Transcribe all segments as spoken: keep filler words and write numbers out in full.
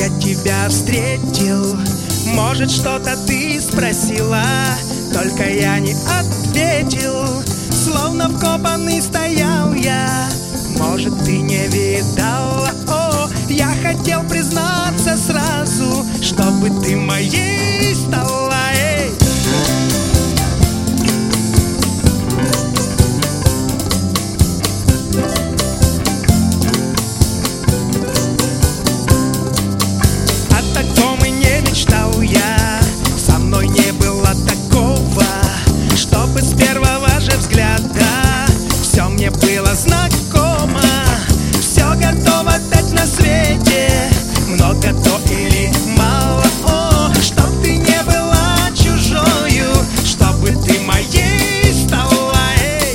я тебя встретил, может, что-то ты спросила, только я не ответил. Словно вкопанный стоял я, может, ты не видала. О, я хотел признаться сразу, чтобы ты моей стала. Эй! О таком и не мечтал я, со мной не было такого, чтобы с первого же взгляда все мне было знакомо. Все готово дать на свете, много то или мало. О, чтоб ты не была чужою, чтобы ты моей стала. Эй!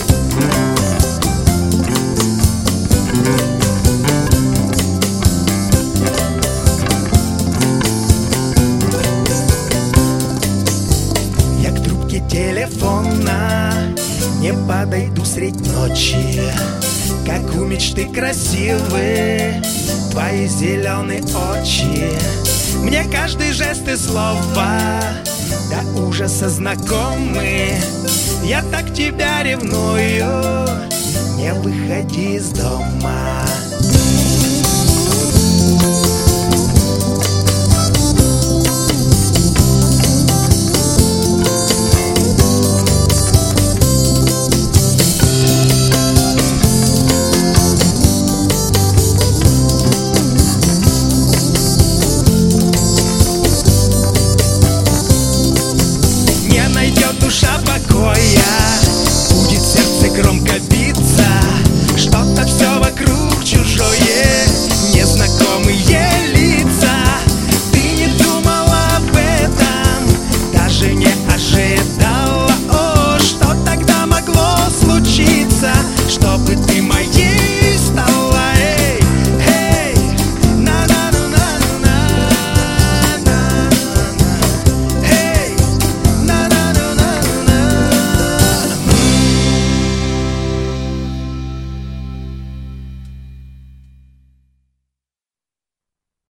Я к трубке телефона не подойду средь ночи, как у мечты красивы твои зеленые очи. Мне каждый жест и слова до ужаса знакомы. Я так тебя ревную, не выходи из дома.